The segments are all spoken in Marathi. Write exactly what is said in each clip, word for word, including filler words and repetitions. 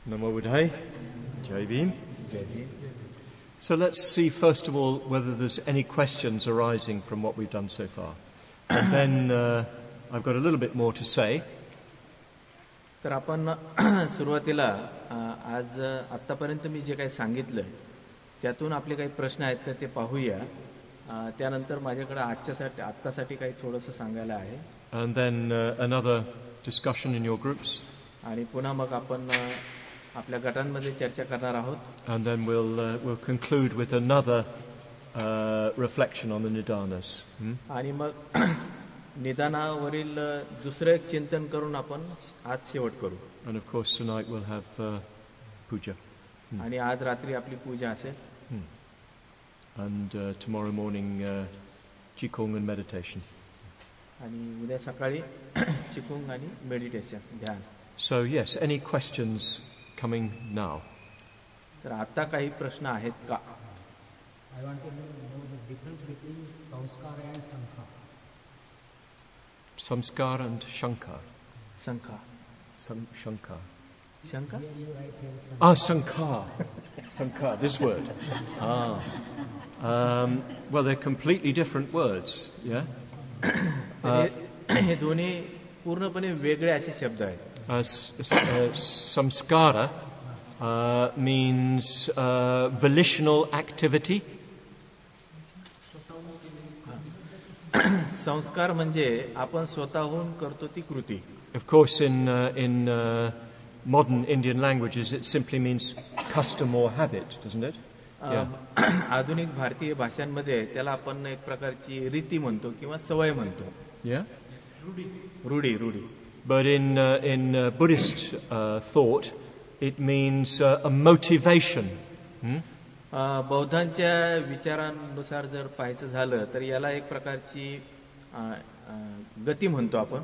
Namo Buddhaya. Jai Bhim. So let's see first of all whether there's any questions arising from what we've done so far. And then uh, I've got a little bit more to say. तर आपण सुरुवातीला आज आतापर्यंत मी जे काही सांगितलं त्यातून आपले काही प्रश्न आहेत तर ते पाहूया. त्यानंतर माझ्याकडे आजच्यासाठी आत्तासाठी काही थोडंसं सांगायला आहे. And then uh, another discussion in your groups. आणि पुन्हा मग आपण आपल्या गटांमध्ये चर्चा करणार आहोत. And then we'll uh, we'll conclude with another uh, reflection on the nidanas. Hmm? आणि मग निदानावरील दुसरं एक चिंतन करून आपण आज शेवट करू. And of course tonight we'll have uh, puja. Hmm. आणि आज रात्री आपली पूजा असेल. Hmm. And uh, tomorrow morning uh, qigong and meditation. आणि उद्या सकाळी चिकुंग आणि मेडिटेशन ध्यान. So yes, any questions coming now? तर आता काही प्रश्न आहेत का? I want to know the difference between samskara and sankha. Samskar and shankar. Sankha. Sam, shankar. Shankar? Ah, sankar. Sankar, this word. Ah. Um, well, they're completely different words, yeah? uh, हे दोन्ही पूर्णपणे वेगळे असे शब्द आहेत. Uh, s- uh, samskara uh, means uh, volitional activity. संस्कार म्हणजे आपण स्वतःहून करतो ती कृती. Of course, in uh, in uh, modern Indian languages, it simply means custom or habit, doesn't it? Yeah. आधुनिक भारतीय भाषांमध्ये त्याला आपण एक प्रकारची रीती म्हणतो किंवा सवय म्हणतो. Yeah. रूढी रूढी. But in uh, in uh, Buddhist uh, thought, it means uh, a motivation. Hmm? बौद्धांच्या विचारांनुसार जर पाहायचं झालं तर याला एक प्रकारची गती म्हणतो आपण.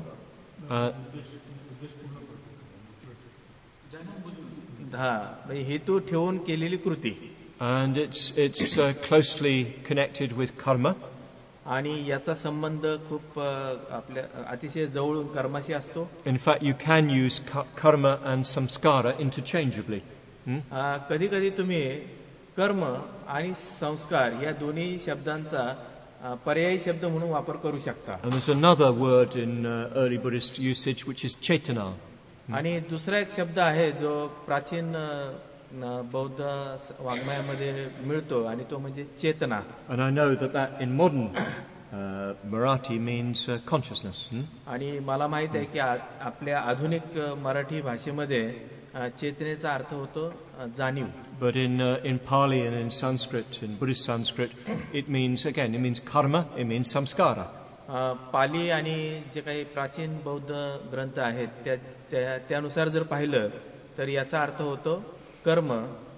हा हेतू ठेवून केलेली कृती. And it's it's uh, closely connected with karma. आणि याचा संबंध खूप आपल्या अतिशय जवळून कर्माशी असतो. In fact, you can use karma and samskara interchangeably. कधी कधी तुम्ही कर्म आणि संस्कार या दोन्ही शब्दांचा पर्यायी शब्द म्हणून वापर करू शकता. And there's another word in uh, early Buddhist usage which is cetana. आणि दुसरा एक शब्द आहे जो प्राचीन बौद्ध वाङ्मयामध्ये मिळतो आणि तो म्हणजे चेतना. And I know that that in modern uh, Marathi means uh, consciousness. Hmm? आणि मला माहित आहे की आपल्या आधुनिक मराठी भाषेमध्ये चेतनेचा अर्थ होतो जाणीव. But in uh, in Pali and in Sanskrit, in Buddhist Sanskrit, it means again, it means karma, it means samskara. Pali आणि जे काही प्राचीन बौद्ध ग्रंथ आहेत त्या त्यानुसार जर पाहिलं तर याचा अर्थ होतो कर्म.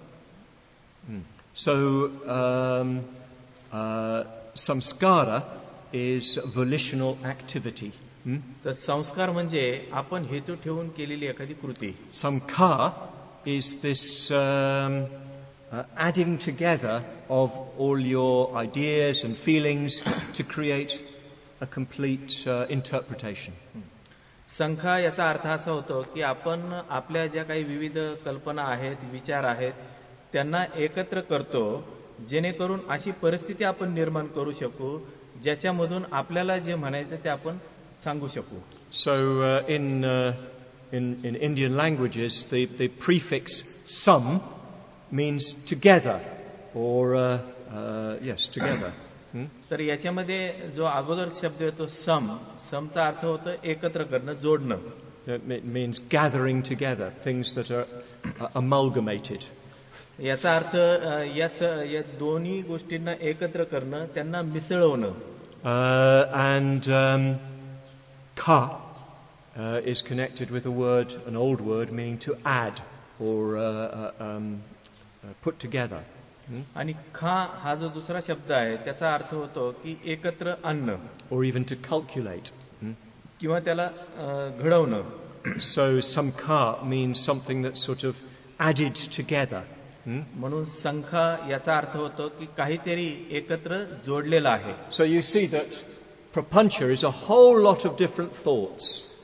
So um, uh, samskara is volitional activity. Hmm? तर संस्कार म्हणजे आपण हेतू ठेवून केलेली एखादी कृती. Samkha is this um, uh, adding together of all your ideas and feelings to create a complete uh, interpretation. संख्या याचा अर्थ असा होतो की आपण आपल्या ज्या काही विविध कल्पना आहेत, विचार आहेत त्यांना एकत्र करतो जेणेकरून अशी परिस्थिती आपण निर्माण करू शकू ज्याच्यामधून आपल्याला जे म्हणायचं ते आपण सांगू शकू. So uh, in uh, in in Indian languages the the prefix sam means together or uh, uh, yes together. Hmm? तर याच्यामध्ये जो अगोदर शब्द येतो सम, समचा अर्थ होतो एकत्र करणं, जोडणं. It means gathering together things that are uh, amalgamated. याचा अर्थ या या दोन्ही गोष्टींना एकत्र करणं, त्यांना मिसळवणं. Uh, and um, ka uh, is connected with a word, an old word meaning to add or uh, uh, um, uh, put together. Hmm? आणि खा हा जो दुसरा शब्द आहे त्याचा अर्थ होतो की एकत्र आणणं. Or even to calculate. Hmm? किंवा त्याला घडवणं. So samkha means something that's sort of added together. Hmm? म्हणून संख्या याचा अर्थ होतो की काहीतरी एकत्र जोडलेलं आहे. So you see that prapancha is a whole lot of different thoughts.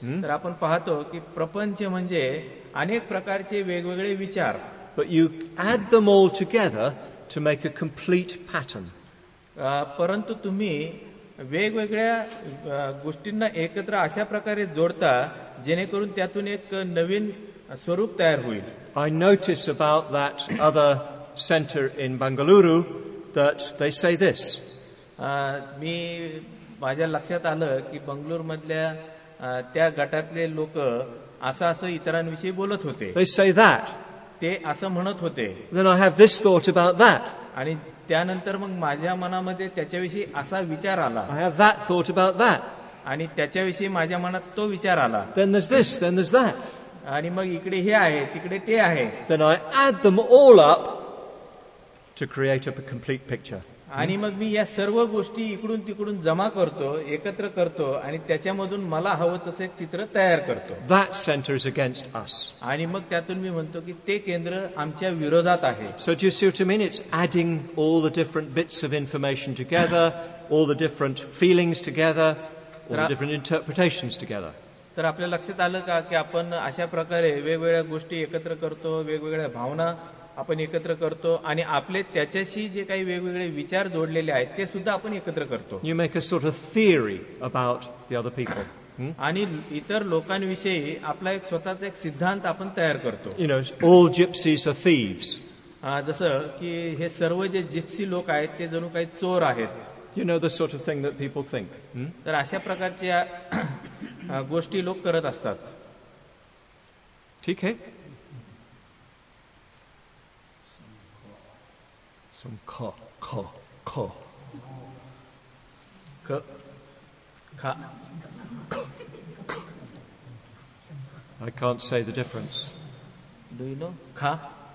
Hmm? तर आपण पाहतो की प्रपंच म्हणजे अनेक प्रकारचे वेगवेगळे विचार, But you add them all together to make a complete pattern. अ, परंतु तुम्ही वेगवेगळ्या अ, गोष्टींना एकत्र अशा प्रकारे जोडता जेणेकरून त्यातून एक नवीन स्वरूप तयार होईल. I notice about that other center in Bangalore that they say this. अ, मी माझ्या लक्षात आलं की बंगलोरमधल्या अ, त्या गटातले लोक असं असं इतरांविषयी बोलत होते, They say that. ते असं म्हणत होते. Then I have this thought about that. आणि त्यानंतर मग माझ्या मनामध्ये त्याच्याविषयी असा विचार आला, I have that thought about that. आणि त्याच्याविषयी माझ्या मनात तो विचार आला, Then there's this, then there's that. आणि मग इकडे हे आहे तिकडे ते आहे, Then I add them all up to create up a complete picture. आणि मग मी या सर्व गोष्टी इकडून तिकडून जमा करतो, एकत्र करतो, आणि त्याच्यामधून मला हवं तसं एक चित्र तयार करतो. That center is against us. आणि मग त्यातून मी म्हणतो की ते केंद्र आमच्या विरोधात आहे. So do you see what I mean? It's adding all the different bits of information together, all the different feelings together, all the different interpretations together. तर आपल्या लक्षात आलं का की आपण अशा प्रकारे वेगवेगळ्या गोष्टी एकत्र करतो, वेगवेगळ्या भावना आपण एकत्र करतो, आणि आपले त्याच्याशी जे काही वेगवेगळे विचार जोडलेले आहेत ते सुद्धा आपण एकत्र करतो. You make a sort of theory about the other people. Hmm? आणि इतर लोकांविषयी आपला एक स्वतःचा एक सिद्धांत आपण तयार करतो. You know, all gypsies are thieves. अं, जसं की हे सर्व जे जिप्सी लोक आहेत ते जणू काही चोर आहेत. You know the sort of thing that people think. Hmm? तर अशा प्रकारच्या अं, गोष्टी लोक करत असतात. ठीक है? Some ko, ko, ko. क खा I can't say the difference. Do you know खा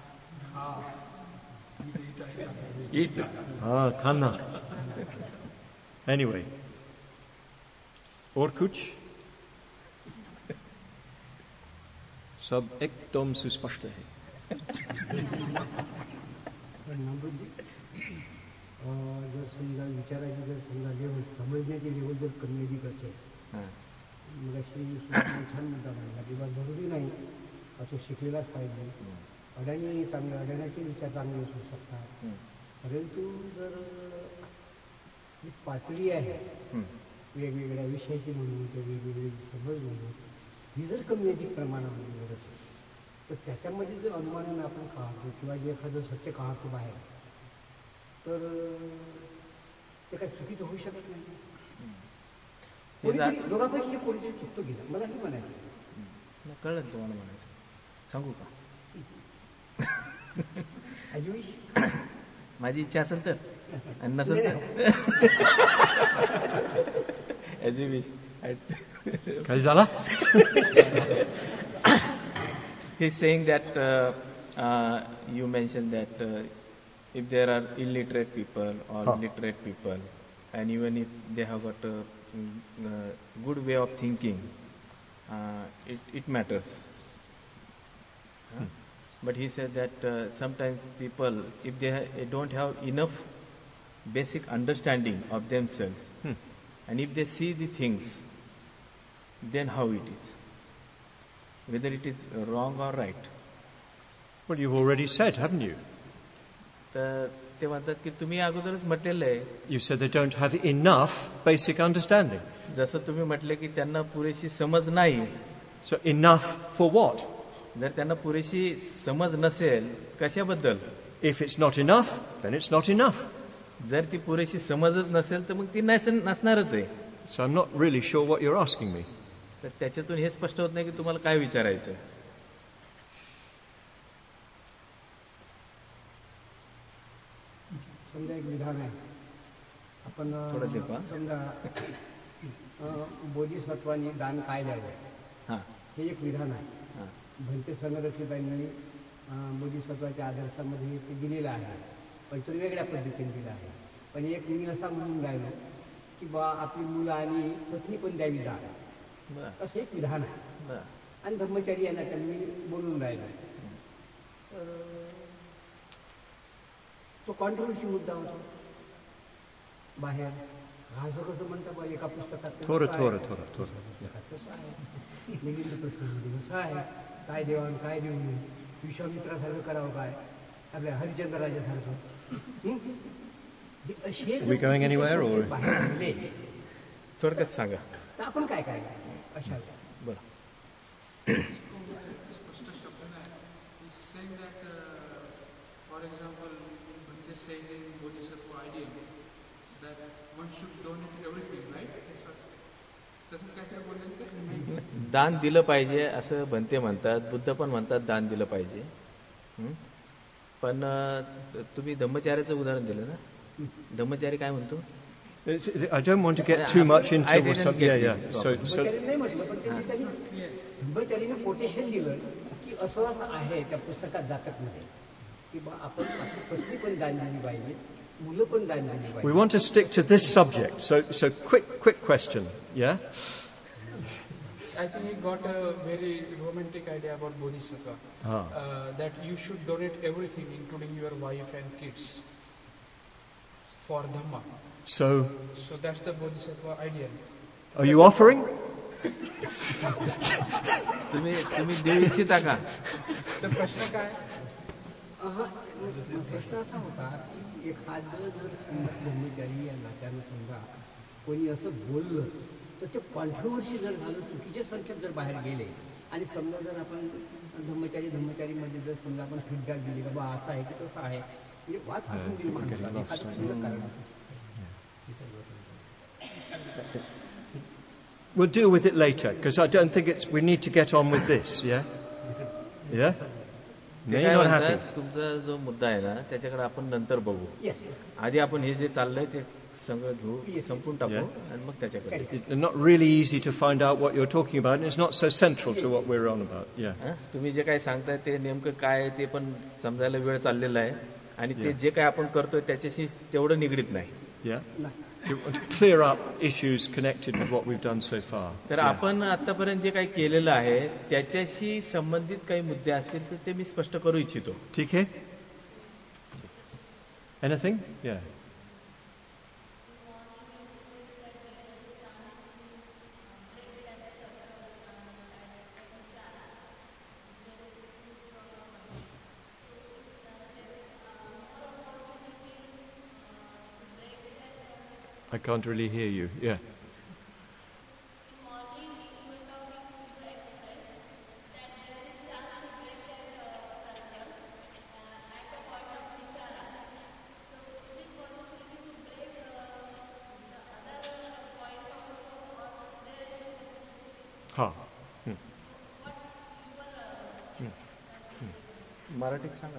ईट. Ah, khanna. Anyway. और कुछ? सब एकदम सुस्पष्ट है. पण नंबरजी जर समजा विचारायची जर समजा लेवल समजण्याची लेवल जर कमी अधिक असेल, मग अशी छान मुद्दा मांडला किंवा जरुरी नाही असं शिकलेलाच पाहिजे. अडाणी चांगलं, अडाण्याचे विचार चांगले असू शकतात, परंतु जर ही पातळी आहे वेगवेगळ्या विषयाची म्हणून किंवा वेगवेगळी समज म्हणून ही जर कमी अधिक प्रमाणामध्ये जर असेल तर त्याच्यामध्ये जर अनुमानानं आपण काढतो किंवा जे एखादं सत्य काढतो बाहेर, तर ते काही चुकीचं होऊ शकत नाही. कोणीतरी दोघांपैकी जे कोणीतरी चुकतो गेला, मला हे म्हणायचं. कळलं तुम्हाला म्हणायचं, सांगू का? अजून माझी इच्छा असेल तर, आणि नसेल तर ॲज यू विश. काय झाला? He's saying that uh, uh, you mentioned that uh, if there are illiterate people or Huh. literate people, and even if they have got a mm, uh, good way of thinking, uh, it, it matters. Huh? But he said that uh, sometimes people, if they ha- don't have enough basic understanding of themselves, Hmm. and if they see the things, then how it is, whether it is wrong or right. Well, you've already said, haven't you? तर ते म्हणतात की तुम्ही अगोदरच म्हटलेलं आहे, You said they don't have enough basic understanding. जसं तुम्ही म्हटले की त्यांना पुरेशी समज नाही. So enough for what? जर त्यांना पुरेशी समज नसेल कशाबद्दल, If it's not enough, then it's not enough. जर ती पुरेशी समजच नसेल तर मग ती नस- नसणारच आहे. So I'm not really sure what you're asking me. तर त्याच्यातून हे स्पष्ट होत नाही की तुम्हाला काय विचारायचं. समजा एक विधान आहे, आपण थोडं दे पहा. समजा बोधिसत्वानी दान काय द्यावं हां हे एक विधान आहे. हां भंते संरक्षितांनी बोधिसत्वाच्या आदर्शामध्ये ते दिलेलं आहे, पण तो वेगळ्या पद्धतीने दिला आहे. पण एक मी असा म्हणून राहिलो की बा आपली मुलं आणि पत्नी पण द्यावी दान, बरं असं एक विधान आहे. बरं आणि धर्मचारी यांना त्यांनी बोलून राहिलो, तर तो कॉन्ट्रोवर्सी मुद्दा होतो बाहेर. असं कसं म्हणता बा एका पुस्तकात थोडं थोडं थोडं थोडं तसं आहे. मिलिंद प्रश्न कसं आहे, काय देवान काय देऊ नये, विश्वामित्रासारखं करावं काय, आपल्या हरिश्चंद्र राजासारखं. We going anywhere or? थोडक्यात सांगा. तर आपण काय काय अशा बरं. For example, Bhante says in Bodhisattva ideal that one should donate everything, right? तसंच काहीतरी बोलले ते. दान दिलं पाहिजे असं भंते म्हणतात, बुद्ध पण म्हणतात दान दिलं पाहिजे. पण तुम्ही धम्मचार्याचं उदाहरण दिलं ना. धम्मचारी काय म्हणतो? I don't want to get too much into something. Yeah, yeah. So, so. नाही म्हटलं, पण त्यांनी धम्मचारीनं कोटेशन दिलं की असं असं आहे त्या पुस्तकात जातकमध्ये की बा आपण आपली पत्नी पण दान दिली पाहिजे, मुलं पण दान दिली पाहिजे. We want to stick to this subject. So, so quick, quick question. Yeah. I think he got a very romantic idea about Bodhisattva. Ah. Uh, that you should donate everything, including your wife and kids, for Dhamma. So. So that's the Bodhisattva ideal. Are you offering? तुम्ही तुम्ही देऊ इच्छिता का? तर प्रश्न काय? प्रश्न असा होता की एखादं जर समजा धर्मचारी या नात्यानं समजा कोणी असं बोललं तर ते कॉन्ट्रोवर्सी जर झालं, चुकीचे संकेत जर बाहेर गेले आणि समजा जर आपण धर्मचारी धर्मचारीमध्ये जर समजा आपण फीडबॅक दिली का बा असं आहे की तसं आहे, म्हणजे वाद कुठून निर्माण होतात एखादं सुंदर कारण. We'll deal with it later because I don't think it's. We need to get on with this. Yeah. Yeah. ते काय म्हणतात, तुमचा जो मुद्दा आहे ना त्याच्याकडे आपण नंतर बघू. आधी आपण हे जे चाललंय ते सगळं घेऊ, संपून टाकू आणि मग त्याच्याकडे. It's not really easy to find out what you're talking about, and it's not so central to what we're on about. Yeah. तुम्ही जे काही सांगताय ते नेमकं काय आहे ते पण समजायला वेळ चाललेला आहे आणि ते जे काही आपण करतोय त्याच्याशी तेवढं निगडीत नाही. Yeah. To clear up issues connected with what we've done so far. तर आपण आतापर्यंत जे काही केलेलं आहे त्याच्याशी संबंधित काही मुद्दे असतील तर ते मी स्पष्ट करू इच्छितो. ठीक आहे? Anything? Yeah. I can't really hear you. Yeah. Ha. Hmm. Hmm. Hmm. मराठीत सांगा.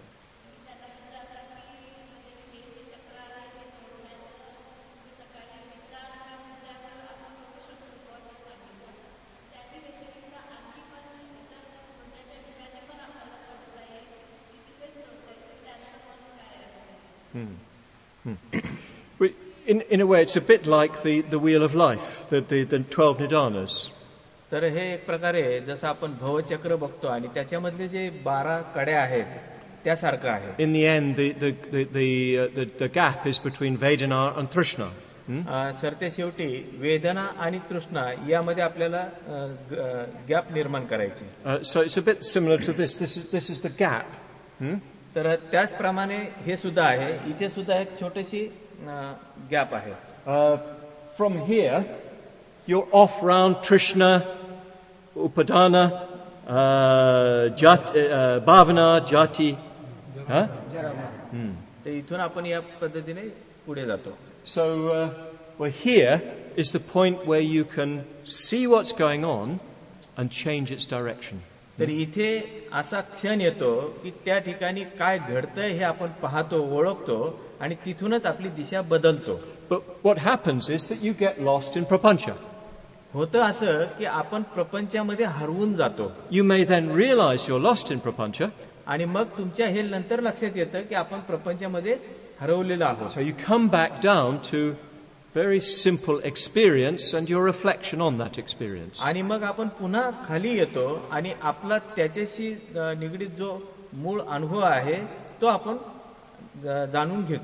Hmm. Hmm. In, in a way, it's a bit like the, the wheel of life, the, the, the twelve nidanas. तर हे एक प्रकारे जसं आपण भवचक्र बघतो आणि त्याच्यामधले जे बारा कड्या आहेत त्यासारखं आहे. In the end, the, the, the, the, uh, the, the gap is between Vedana and Trishna. Hmm? सरते शेवटी वेदना आणि तृष्णा यामध्ये आपल्याला गॅप निर्माण करायची. So it's a bit similar to this. This is, this is the gap. Hmm? तर त्याचप्रमाणे हे सुद्धा आहे, इथे सुद्धा एक छोटीशी गॅप आहे. From here, you're off round Trishna, Upadana, uh, jat, uh, Bhavana, Jati. Huh? Hmm. तर इथून आपण या पद्धतीने पुढे जातो. So, uh, well, here is the point where you can see what's going on and change its direction. तर इथे असा क्षण येतो की त्या ठिकाणी काय घडतंय हे आपण पाहतो, ओळखतो आणि तिथूनच आपली दिशा बदलतो. But what happens is that you get lost in prapancha. होतं असं की आपण प्रपंचामध्ये हरवून जातो. You may then realize you're lost in prapancha. आणि मग तुमच्या हे नंतर लक्षात येतं की आपण प्रपंचामध्ये हरवलेलो आहोत. So you come back down to very simple experience and your reflection on that experience. आणि मग आपण पुन्हा खाली येतो आणि आपला त्याच्याशी निगडीत जो मूळ अनुभव आहे तो आपण जाणून घेतो.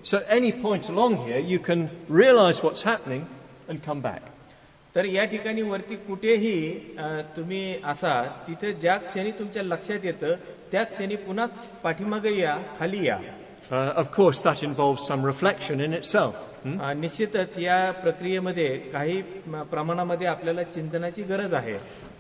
So any point along here, you can realize what's happening and come back. तर या ठिकाणी वरती कुठेही अ, तुम्ही असा तिथे ज्या क्षणी तुमच्या लक्षात येतं त्या क्षणी पुन्हा पाठीमागे या, खाली या. Uh, of course, that involves some reflection in itself. Hmm? अ, निश्चितच या प्रक्रियेमध्ये काही म- प्रमाणामध्ये आपल्याला चिंतनाची गरज आहे.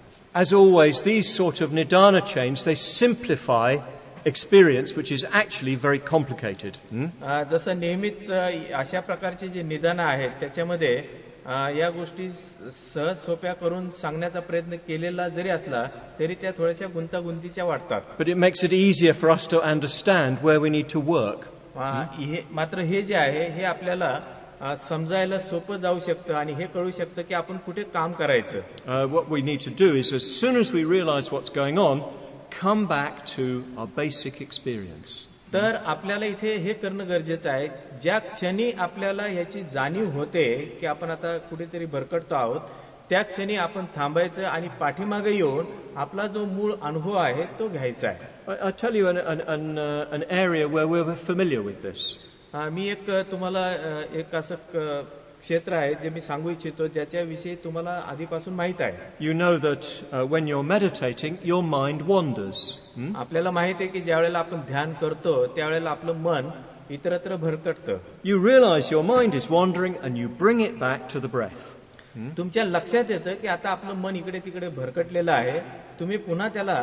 As always, these sort of nidana chains, they simplify experience, which is actually very complicated. Hmm? अ, जसं नेहमीच अ, अशा प्रकारचे जे निदान आहेत त्याच्यामध्ये अ, या गोष्टी स- सहज सोप्या करून सांगण्याचा प्रयत्न केलेला जरी असला तरी त्या थोड्याशा गुंतागुंतीच्या वाटतात. But it makes it easier for us to understand where we need to work. अ, हे- मात्र हे जे आहे हे आपल्याला अ, समजायला सोपं जाऊ शकतं आणि हे कळू शकतं की आपण कुठे काम करायचं. Uh, what we need to do is, as soon as we realize what's going on, come back to our basic experience. तर आपल्याला इथे हे करणं गरजेचं आहे. ज्या क्षणी आपल्याला याची जाणीव होते की आपण आता कुठेतरी भरकटतो आहोत त्या क्षणी आपण थांबायचं आणि पाठीमागे येऊन आपला जो मूळ अनुभव आहे तो घ्यायचा आहे. I, I tell you an, an, an, uh, an area where we're familiar with this. अ, मी एक अ, तुम्हाला अ, एक असं क- क्षेत्र आहे जे मी सांगू इच्छितो ज्याच्याविषयी तुम्हाला आधीपासून माहित आहे. You know that uh, when you're meditating, your mind wanders. Hmm? आपल्याला माहित आहे की ज्या वेळेला आपण ध्यान करतो त्यावेळेला आपलं मन इतरत्र भरकटतं. You realize your mind is wandering and you bring it back to the breath. तुमच्या लक्षात येतं की आता आपलं मन इकडे तिकडे भरकटलेलं आहे. तुम्ही पुन्हा त्याला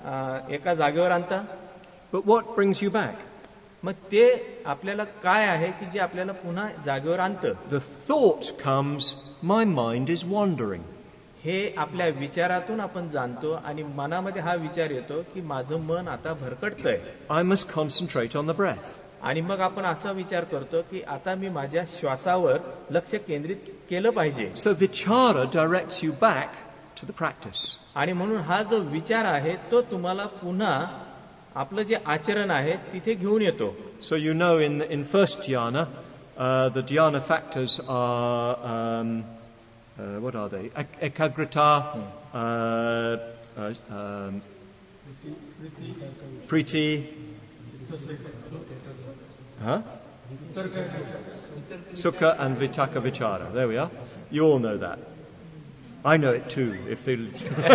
अ, एका जागेवर आणता. But what brings you back? मग ते आपल्याला काय आहे की जे आपल्याला पुन्हा जागेवर आणतं. The thought comes, my mind is wandering. हे आपल्या विचारातून आपण जाणतो आणि मनामध्ये हा विचार येतो की माझं मन आता भरकटतंय I must concentrate on the breath. आणि मग आपण असा विचार करतो की आता मी माझ्या श्वासावर लक्ष केंद्रित केलं पाहिजे. So vichara directs you back to the practice. आणि म्हणून हा जो विचार आहे तो तुम्हाला पुन्हा आपलं जे आचरण आहे तिथे घेऊन येतो. So you know in, in first dhyana, uh, the dhyana factors are, um, uh, what are they? Ek- Ekagrita, uh, uh, um, priti, huh? Sukha and vitaka vichara. There we are. You all know that. I know it too. If they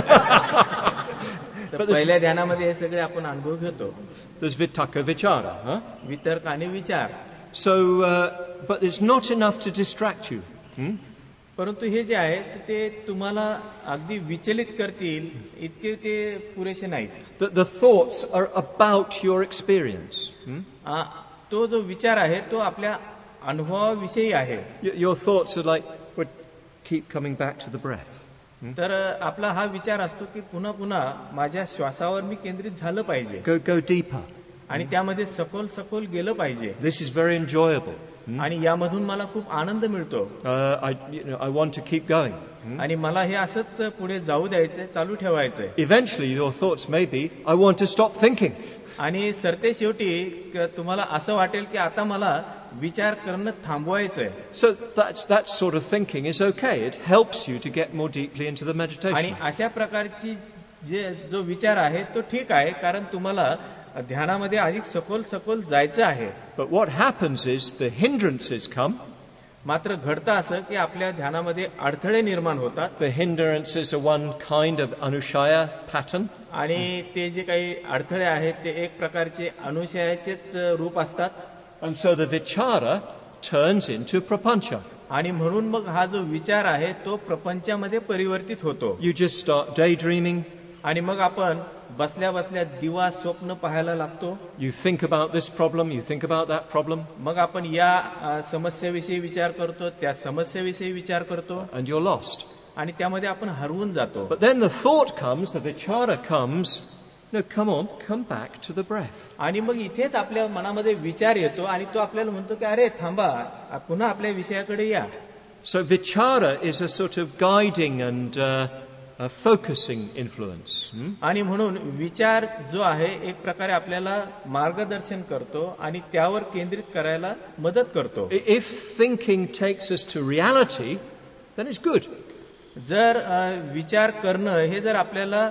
तर But there's- पहिल्या ध्यानामध्ये हे सगळे आपण अनुभव घेतो. there's vitaka vichara, huh? वितर्क आणि विचार. So, uh, but it's not enough to distract you. Hmm? परंतु हे जे आहे ते तुम्हाला अगदी विचलित करतील इतके ते पुरेसे नाहीत. The, the thoughts are about your experience. Hmm? आ, तो जो विचार आहे तो आपल्या अनुभवाविषयी आहे. Y- Your thoughts are like, well, keep coming back to the breath. तर आपला हा विचार असतो की पुन्हा पुन्हा माझ्या श्वासावर मी केंद्रित झालं पाहिजे Go, go deeper. आणि त्यामध्ये सखोल सखोल गेलं पाहिजे This is very enjoyable. Hmm? आणि यामधून मला खूप आनंद मिळतो Uh, I, you know, I want to keep going. Hmm? आणि मला हे असंच पुढे जाऊ द्यायचंय, चालू ठेवायचंय. Eventually, your thoughts may be, I want to stop thinking. आणि सरते शेवटी क- तुम्हाला असं वाटेल की आता मला विचार करणं थांबवायचंय. So that's that sort of thinking is okay. It helps you to get more deeply into the आणि meditation. अशा प्रकारची जे जो विचार आहे तो ठीक आहे कारण तुम्हाला ध्यानामध्ये अधिक सखोल सखोल जायचं आहे. But what happens is the hindrances come. मात्र घडतं असं की आपल्या ध्यानामध्ये अडथळे निर्माण होतात The hindrances are one kind of anushaya pattern. आणि ते जे काही अडथळे आहेत ते एक प्रकारचे अनुशयाचेच रूप असतात. And so the vichara turns into prapancha. आणि म्हणून मग हा जो विचार आहे तो प्रपंचामध्ये परिवर्तित होतो. You just start daydreaming. आणि मग आपण बसल्या बसल्या दिवा स्वप्न पाहायला लागतो. You think about this problem. You think about that problem. मग आपण या अ, समस्येविषयी विचार करतो, त्या समस्येविषयी विचार करतो And you're lost. आणि त्यामध्ये आपण हरवून जातो. But then the thought comes, the vichara comes, no, come on, come back to the breath. आणि मग इथेच आपल्या मनामध्ये विचार येतो आणि तो आपल्याला म्हणतो की अरे थांबा, पुन्हा आपल्या विषयाकडे या. So vichara is a sort of guiding and uh, a focusing influence. Hmm? आणि म्हणून विचार जो आहे एक प्रकारे आपल्याला मार्गदर्शन करतो आणि त्यावर केंद्रित करायला मदत करतो. I- If thinking takes us to reality, then it's good. जर अ, विचार करणं हे जर आपल्याला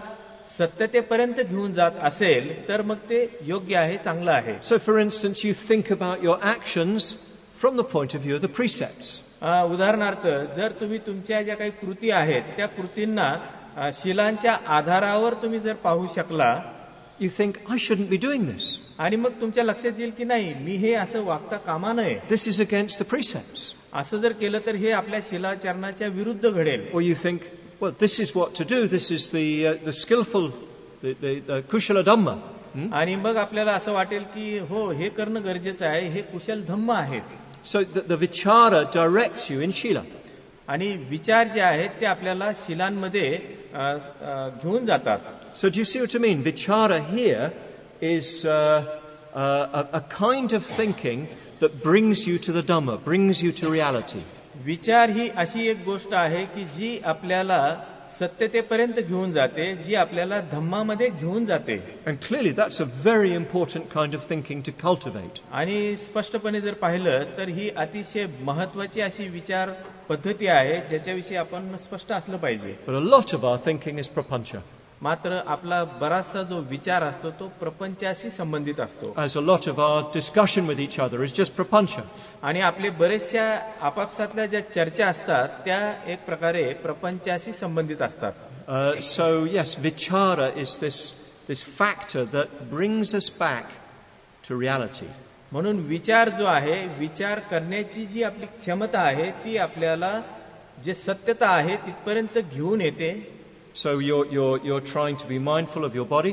सत्यतेपर्यंत घेऊन जात असेल तर मग ते योग्य आहे, चांगलं आहे. So, for instance, you think about your actions from the point of view of the precepts. अ, उदाहरणार्थ जर तुम्ही तुमच्या ज्या काही कृती आहेत त्या कृतींना अ, शिलांच्या आधारावर तुम्ही जर पाहू शकला, You think, I shouldn't be doing this. आणि मग तुमच्या लक्षात येईल की नाही, मी हे असं वागता कामा नये. This is against the precepts. असं जर केलं तर हे आपल्या शिलाचरणाच्या विरुद्ध घडेल. Or you think, well, this is what to do. This is the uh, the skillful, the, the, the kushala dhamma. Hmm? आणि मग आपल्याला असं वाटेल की हो, हे करणं गरजेचं आहे, हे कुशल धम्म आहेत. So the, the vichara directs you in shila. आणि विचार जे आहेत ते आपल्याला शिलांमध्ये अ, अ, घेऊन जातात. So do you see what I mean? Vichara here is uh, uh, a, a kind of thinking that brings you to the Dhamma, brings you to reality. विचार ही अशी एक गोष्ट आहे की जी आपल्याला सत्यतेपर्यंत घेऊन जाते, जी आपल्याला धम्मामध्ये घेऊन जाते. And clearly that's a very important kind of thinking to cultivate. आणि स्पष्टपणे जर पाहिलं तर ही अतिशय महत्वाची अशी विचार पद्धती आहे ज्याच्याविषयी आपण स्पष्ट असलं पाहिजे. But a lot of our thinking is prapancha. मात्र आपला बराचसा जो विचार असतो तो प्रपंचाशी संबंधित असतो. As a lot of our discussion with each other is just prapancha. आणि आपले बरेचशा आपापसातल्या ज्या चर्चा असतात त्या एक प्रकारे प्रपंचाशी संबंधित असतात. Uh, so yes, vichara is this this factor that brings us back to reality. म्हणून विचार जो आहे, विचार करण्याची जी आपली क्षमता आहे ती आपल्याला जे सत्यता आहे तिथपर्यंत घेऊन येते. So you're you're you're trying to be mindful of your body.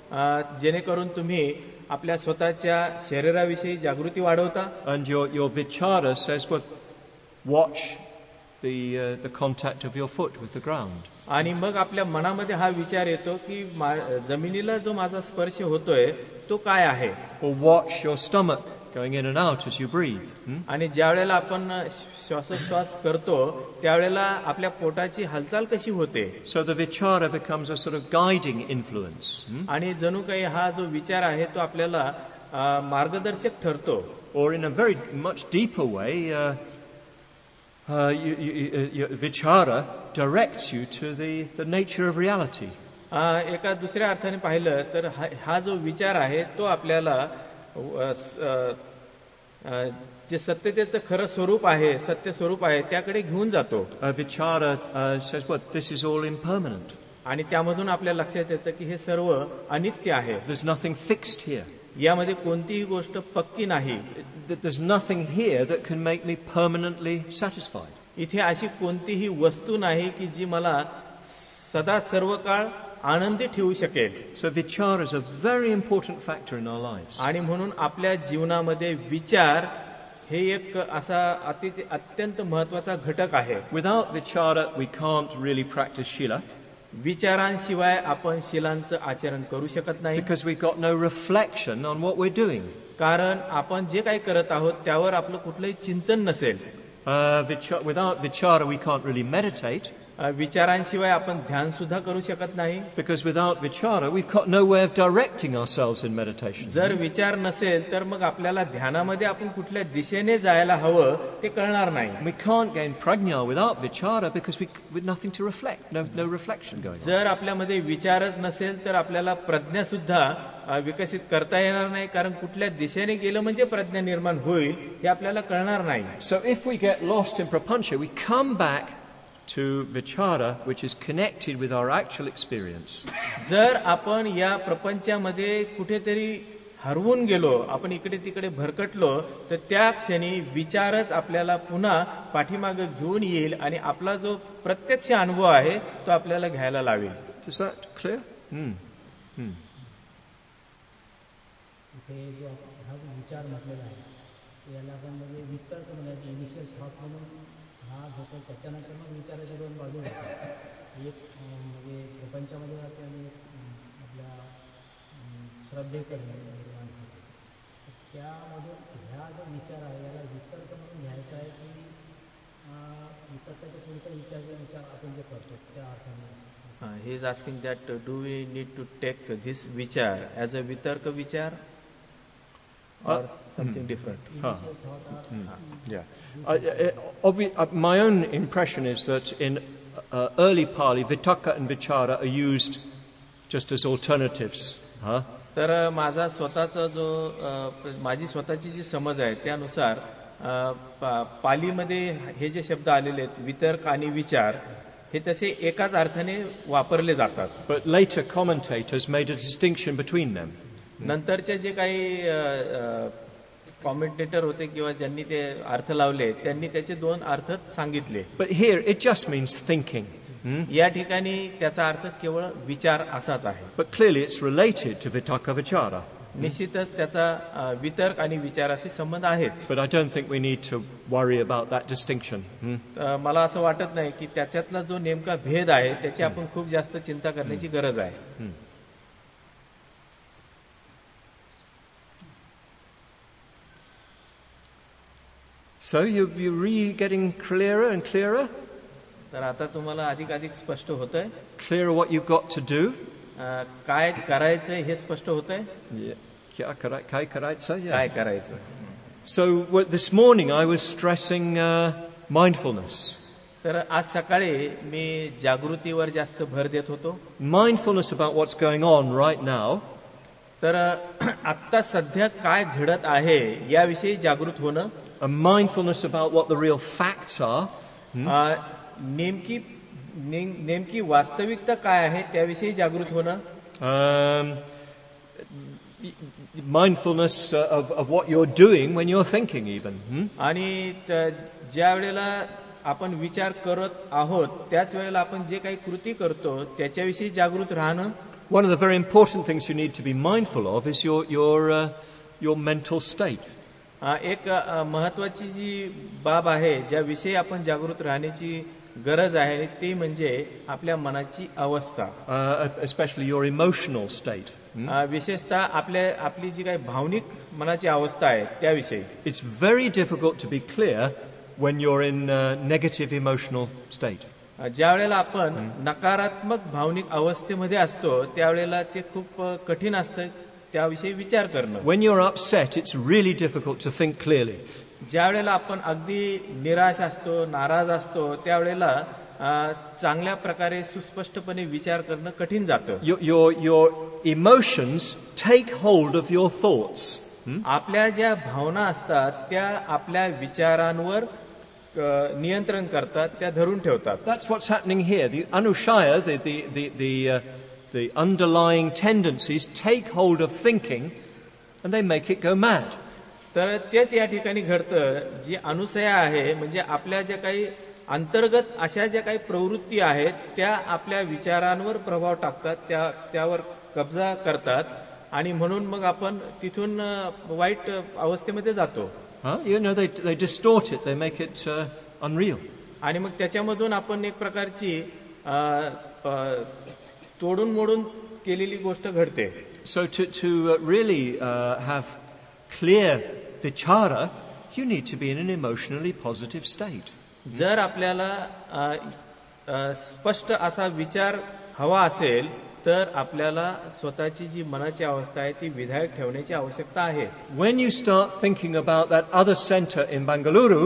अ, जेणेकरून तुम्ही आपल्या स्वतःच्या शरीराविषयी जागृती वाढवता. And your, your vichara says, well, watch the, uh, the contact of your foot with the ground. आणि मग आपल्या मनामध्ये हा विचार येतो की मा- जमिनीला जो माझा स्पर्श होतोय तो काय आहे. Or watch your stomach going in and out as you breathe. Hmm? आणि ज्या वेळेला आपण श्वासोश्वास करतो त्यावेळेला आपल्या पोटाची हालचाल कशी होते. So the vichara becomes a sort of guiding influence. Hmm? आणि जणू काही हा जो विचार आहे तो आपल्याला अ, मार्गदर्शक ठरतो. Or in a very much deeper way, uh, uh, you, you, you, vichara directs you to the, the nature of reality. अ, एका दुसऱ्या अर्थाने पाहिलं तर हा हा जो विचार आहे तो आपल्याला अ, स- अ, अ, जे सत्यतेचं खरं स्वरूप आहे, सत्य स्वरूप आहे त्याकडे घेऊन जातो. Uh, vichara uh, says, well, this is all impermanent. आणि त्यामधून आपल्या लक्षात येतं की हे सर्व अनित्य आहे. There's nothing fixed here. यामध्ये कोणतीही गोष्ट पक्की नाही. Th- There's nothing here that can make me permanently satisfied. इथे अशी कोणतीही वस्तू नाही की जी मला सदा सर्व काळ आनंदी ठेवू शकेल. So vichara is a very important factor in our lives. आणि म्हणून आपल्या जीवनामध्ये विचार हे एक असा अति अत्यंत महत्वाचा घटक आहे. Without vichara, we can't really practice shila विचारांशिवाय आपण शिलांचं आचरण करू शकत नाही. because we've got no reflection on what we're doing. कारण आपण जे काही करत आहोत त्यावर आपलं कुठलंही चिंतन नसेल. Uh, vicha- without vichara, we can't really meditate अ, विचारांशिवाय आपण ध्यान सुद्धा करू शकत नाही. because without vichara, we've got no way of directing ourselves in meditation. जर विचार नसेल तर मग आपल्याला ध्यानामध्ये आपण कुठल्या दिशेने जायला हवं ते कळणार नाही. We can't gain prajna without vichara because we, with nothing to reflect, no, no reflection going on. जर आपल्यामध्ये विचारच नसेल तर आपल्याला प्रज्ञा सुद्धा अ, विकसित करता येणार नाही. कारण कुठल्या दिशेने गेलं म्हणजे प्रज्ञा निर्माण होईल हे आपल्याला कळणार नाही. So if we get lost in prapancha, we come back to vichara, which is connected with our actual experience. जर आपण या प्रपंचामध्ये कुठेतरी हरवून गेलो, आपण इकडे तिकडे भरकटलो, तर त्या क्षणी विचारच आपल्याला पुन्हा पाठीमागे घेऊन येईल आणि आपला जो प्रत्यक्ष अनुभव आहे तो आपल्याला घ्यायला लावेल. Is that clear? Hmm. Hmm. इथे जो आपण हा जो विचार म्हटलेला आहे याला आपण म्हणजे वितर्क म्हणायचं इनिशियल थॉट म्हणून हा होतो. त्याच्यानंतर मग विचाराचे दोन बाजू होतात. एक अं, म्हणजे प्रपंचामध्ये जाते आणि एक अं, आपल्या अं, श्रद्धेकडे निर्माण होते. तर त्यामधून ह्या जो विचार आहे याला वितर्क म्हणून घ्यायचा आहे की अं, वितर्काच्या पुढचा विचार जे विचार आपण जे करतो त्या अर्थाने. he is asking that uh, do we need to take this vichar as a vitarka vichar or Uh, something hmm. different. Huh. Initial thought are Hmm. Yeah. Uh, uh, obvi- uh, my own impression is that in uh, early Pali, vitaka and vichara are used just as alternatives. Huh? तर माझा स्वतःचा जो अ, माझी स्वतःची जी समज आहे त्यानुसार अ, पा- पालीमध्ये हे जे शब्द आलेले आहेत वितर्क आणि विचार हे तसे एकाच अर्थाने वापरले जातात. But later commentators made a distinction between them. नंतरचे जे काही कॉमेंटेटर होते किंवा ज्यांनी ते अर्थ लावले त्यांनी त्याचे दोन अर्थ सांगितले. But here it just means thinking. Hmm? या ठिकाणी त्याचा अर्थ केवळ विचार असाच आहे. But clearly it's related to vitaka vichara. निश्चितच त्याचा अ, वितर्क आणि विचाराशी संबंध आहेच. But I don't think we need to worry about that distinction. Hmm? अ, मला असं वाटत नाही की त्याच्यातला जो नेमका भेद आहे त्याची आपण खूप जास्त चिंता करण्याची गरज आहे. Hmm. So you, you're really getting clearer and clearer? तर आता तुम्हाला अधिक अधिक स्पष्ट होतंय Clearer what you've got to do? अ, काय करायचंय हे स्पष्ट होतंय. Yeah. Kya karai- kai karaitsa? काय Yes. करायचं. So what, this morning I was stressing uh, mindfulness. तर आज सकाळी मी जागृतीवर जास्त भर देत होतो. Mindfulness about what's going on right now. तर अ, आत्ता सध्या काय घडत आहे याविषयी जागृत होणं. And mindfulness about what the real facts are. अ, नेमकी नेम- नेमकी वास्तविकता काय आहे त्याविषयी जागृत होणं. Um, mindfulness uh, of, of what you're doing when you're thinking even. Hmm? आणि त- ज्या वेळेला आपण विचार करत आहोत त्याच वेळेला आपण जे काही कृती करतो त्याच्याविषयी जागृत राहणं. One of the very important things you need to be mindful of is your, your, uh, your mental state. अ, एक अ, महत्वाची जी बाब आहे ज्याविषयी आपण जागृत राहण्याची गरज आहे ती म्हणजे आपल्या मनाची अवस्था. Uh, especially your emotional state. Hmm? अ, विशेषतः आपल्या आपली जी काही भावनिक मनाची अवस्था आहे त्याविषयी. It's very difficult to be clear when you're in a negative emotional state. अ, ज्या वेळेला आपण नकारात्मक भावनिक अवस्थेमध्ये असतो त्यावेळेला ते खूप अ, कठीण असतं त्याविषयी विचार करणं. When you're upset, it's really difficult to think clearly. ज्या वेळेला आपण अगदी निराश असतो नाराज असतो त्यावेळेला अ, चांगल्या प्रकारे सुस्पष्टपणे विचार करणं कठीण जातं. Your, your, your emotions take hold of your thoughts. Hmm? आपल्या ज्या भावना असतात त्या आपल्या विचारांवर अ, नियंत्रण करतात त्या धरून ठेवतात. That's what's happening here. The anushaya, the, the, the, the, uh, the underlying tendencies take hold of thinking and they make it go mad. तर तेच या ठिकाणी घडतं. जी अनुसया आहे म्हणजे आपल्या ज्या काही अंतर्गत अशा ज्या काही प्रवृत्ती आहेत त्या आपल्या विचारांवर प्रभाव टाकतात त्या त्यावर कब्जा करतात आणि म्हणून मग आपण तिथून अ, वाईट अवस्थेमध्ये जातो. Huh? You know, they, they distort it, they make it uh, unreal. आणि मग त्याच्यामधून आपण एक प्रकारची अ, अ, तोडून मोडून केलेली गोष्ट घडते. So to, to uh, really uh, have clear vichara, you need to be in an emotionally positive state. जर आपल्याला अ, अ, स्पष्ट असा विचार हवा असेल तर आपल्याला स्वतःची जी मनाची अवस्था आहे ती विधायक ठेवण्याची आवश्यकता आहे. When you start thinking about that other center in Bengaluru,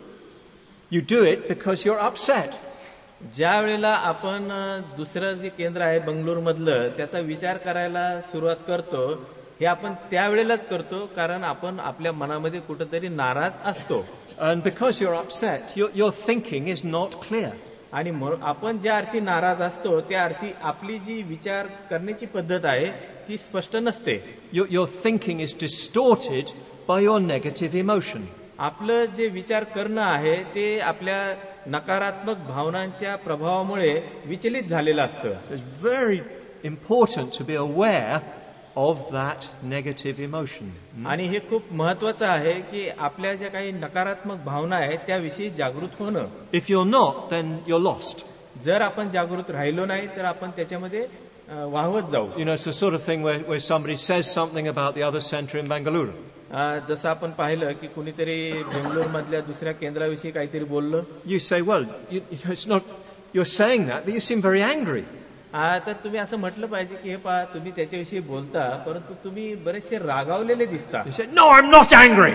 you do it because you're upset. ज्या वेळेला आपण अ, दुसरं जे केंद्र आहे बंगलोर मधलं त्याचा विचार करायला सुरुवात करतो हे आपण त्यावेळेलाच करतो कारण आपण आपल्या मनामध्ये कुठेतरी नाराज असतो. And because you're upset, your, your thinking is not clear. आणि म्हणून आपण ज्या अर्थी नाराज असतो त्या अर्थी आपली जी विचार करण्याची पद्धत आहे ती स्पष्ट नसते. Your, your thinking is distorted by your negative emotion. आपलं जे विचार करणं आहे ते आपल्या नकारात्मक भावनांच्या प्रभावामुळे विचलित झालेलं असतं. It's very important to be aware of that negative emotion. आणि हे खूप महत्वाचं आहे की आपल्या ज्या काही नकारात्मक भावना आहेत त्याविषयी जागृत होणं. If you're not, then you're lost. जर आपण जागृत राहिलो नाही तर आपण त्याच्यामध्ये अ, वाहवत जाऊ. You know, it's the sort of thing where, where somebody says something about the other center in Bengaluru. अ, जसं आपण पाहिलं की कुणीतरी बेंगलोर मधल्या दुसऱ्या केंद्राविषयी काहीतरी बोललं. You say, well, you, you know, it's not, you're saying that, but you seem very angry. आ, तर तुम्ही असं म्हटलं पाहिजे की हे पहा तुम्ही त्याच्याविषयी बोलता परंतु तुम्ही बरेचसे रागावलेले दिसता. You say, no, I'm not angry.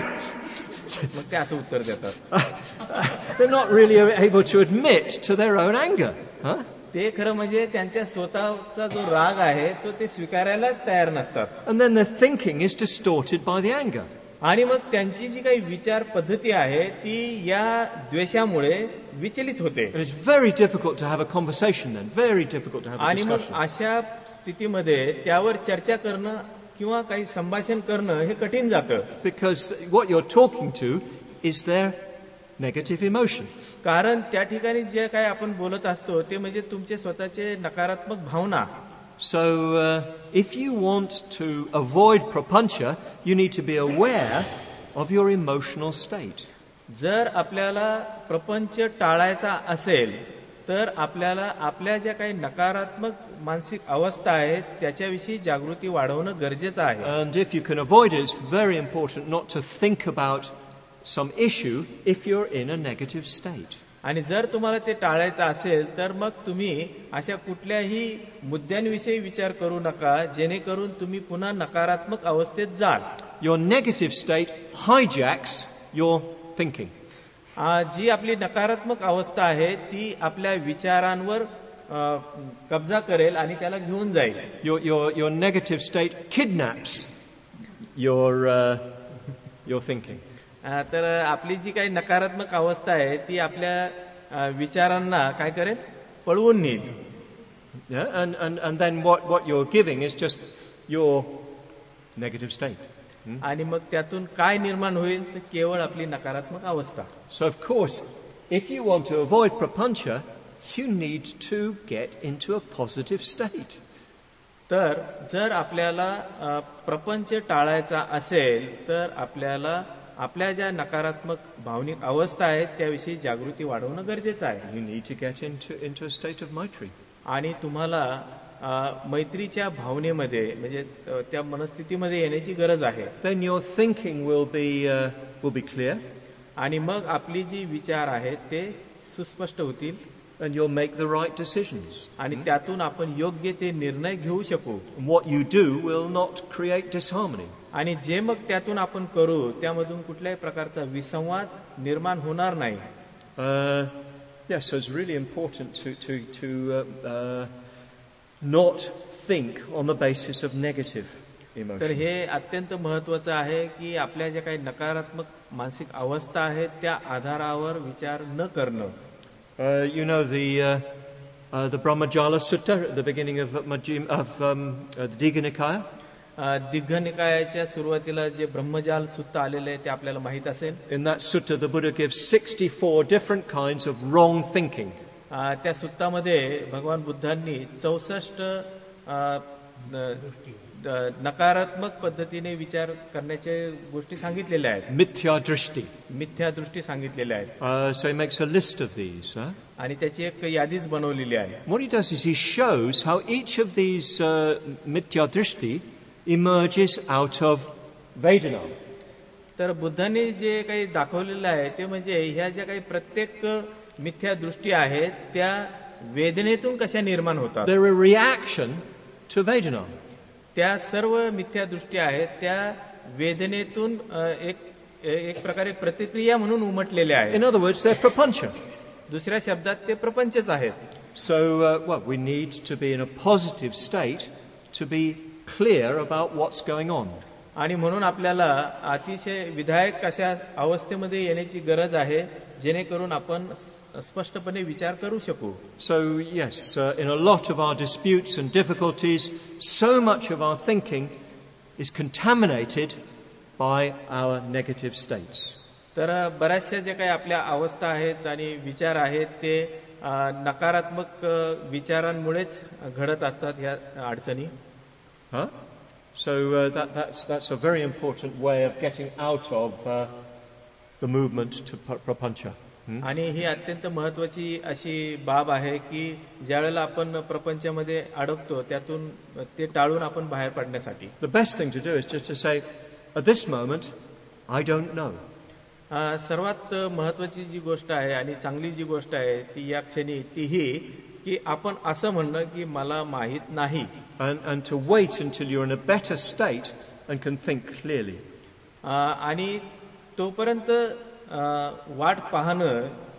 मग ते असं उत्तर देतात. They're not really able to admit to their own anger. Huh? ते खरं म्हणजे त्यांच्या स्वतःचा जो राग आहे तो ते स्वीकारायलाच तयार नसतात. And then their thinking is distorted by the anger. आणि मग त्यांची जी काही विचार पद्धती आहे ती या द्वेषामुळे विचलित होते. And it's very difficult to have a conversation then, very difficult to have a आणि मग discussion. अशा स्थितीमध्ये त्यावर चर्चा करणं किंवा काही संभाषण करणं हे कठीण जातं. Because what you're talking to is their negative emotion. कारण त्या ठिकाणी जे काही आपण बोलत असतो ते म्हणजे तुमचे स्वतःचे नकारात्मक भावना. So uh, if you want to avoid prapancha, you need to be aware of your emotional state. जर आपल्याला प्रपंच टाळायचा असेल तर आपल्याला आपल्या ज्या काही नकारात्मक मानसिक अवस्था आहेत त्याच्याविषयी जागृती वाढवणं गरजेचं आहे. And if you can avoid it, it's very important not to think about some issue if you're in a negative state. आणि जर तुम्हाला ते टाळायचं असेल तर मग तुम्ही अशा कुठल्याही मुद्द्यांविषयी विचार करू नका जेणेकरून तुम्ही पुन्हा नकारात्मक अवस्थेत जाल. Your negative state hijacks your thinking. आ, जी आपली नकारात्मक अवस्था आहे ती आपल्या विचारांवर अ, कब्जा करेल आणि त्याला घेऊन जाईल. Your, your, your negative state kidnaps your, uh, your thinking. अ, तर आपली जी काही नकारात्मक अवस्था आहे ती आपल्या अ, विचारांना काय करेल, पळवून नेईल. Yeah? And, and, and then what, what you're giving is just your negative state. Hmm? आणि मग त्यातून काय निर्माण होईल तर केवळ आपली नकारात्मक अवस्था. So of course, if you want to avoid prapancha, you need to get into a positive state. तर जर आपल्याला अ, प्रपंच टाळायचा असेल तर आपल्याला आपल्या ज्या नकारात्मक भावनिक अवस्था आहेत त्याविषयी जागृती वाढवणं गरजेचं आहे. You need to get into, into a state of maitri. आणि तुम्हाला अ, मैत्रीच्या भावनेमध्ये म्हणजे अ, त्या मनस्थितीमध्ये येण्याची गरज आहे. Then your thinking will be, uh, will be clear. आणि मग आपली जी विचार आहेत ते सुस्पष्ट होतील. And you'll make the right decisions. आणि त्यातून आपण योग्य ते निर्णय घेऊ शकू. What you do will not create disharmony. आणि जे मग त्यातून आपण करू त्यामधून कुठल्याही प्रकारचा विसंवाद निर्माण होणार नाही. Uh, yes, so it's really important to, to, to uh, uh, not think on the basis of negative तर emotion. हे अत्यंत महत्वाचं आहे की आपल्या ज्या काही नकारात्मक मानसिक अवस्था आहेत त्या आधारावर विचार न करणं. Uh, you know the uh, uh, the Brahmajala Sutta at the beginning of Majjhim, of um, uh, the Digha Nikaya. अ, दिग्घ निकायाच्या सुरुवातीला जे ब्रह्मजाल सुत्त आलेले आहे ते आपल्याला माहित असेल. In that sutta, the Buddha gives sixty-four different kinds of wrong thinking. अ, त्या सुत्तामध्ये भगवान बुद्धांनी चौसष्ट अ, न- नकारात्मक पद्धतीने विचार करण्याच्या गोष्टी सांगितलेल्या आहेत. Mithya drishti. मिथ्या दृष्टी सांगितलेल्या आहेत. Uh, so he makes a list of these. Huh? आणि त्याची एक यादीच बनवलेली आहे. What he does is he shows how each of these uh, mithya drishti emerges out of Vedana. तर बुद्धांनी जे काही दाखवलेलं आहे ते म्हणजे ह्या ज्या काही प्रत्येक मिथ्या दृष्टी आहेत त्या वेदनेतून कशा निर्माण होतात. They're a reaction to Vedana. त्या सर्व मिथ्या दृष्टी आहेत त्या वेदनेतून अ, एक एक प्रकारे प्रतिक्रिया म्हणून उमटलेल्या आहेत. In other words, they're prapancha. दुसऱ्या शब्दात ते प्रपंचच आहेत. So, uh, well, we need to be in a positive state to be clear about what's going on. आणि म्हणून आपल्याला अतिशय विधायक अशा अवस्थेमध्ये येण्याची गरज आहे जेणेकरून आपण स्पष्टपणे विचार करू शकू. So, yes, uh, in a lot of our disputes and difficulties, so much of our thinking is contaminated by our negative states. तर बऱ्याचशा ज्या काही आपल्या अवस्था आहेत आणि विचार आहेत ते अ, नकारात्मक अ, विचारांमुळेच घडत असतात ह्या अडचणी. Huh? So uh, that, that's, that's a very important way of getting out of uh, the movement to pra- prapancha. Hmm? आणि ही अत्यंत महत्वाची अशी बाब आहे की ज्यावेळेला आपण प्रपंचामध्ये अडकतो त्यातून ते टाळून आपण बाहेर पडण्यासाठी. The best thing to do is just to say, at this moment, I don't know. अ, सर्वात महत्वाची जी गोष्ट आहे आणि चांगली जी गोष्ट आहे ती या क्षणी ती ही की आपण असं म्हणणं की मला माहित नाही. And, and to wait until you're in a better state and can think clearly. अ, आणि तोपर्यंत अ, वाट पाहणं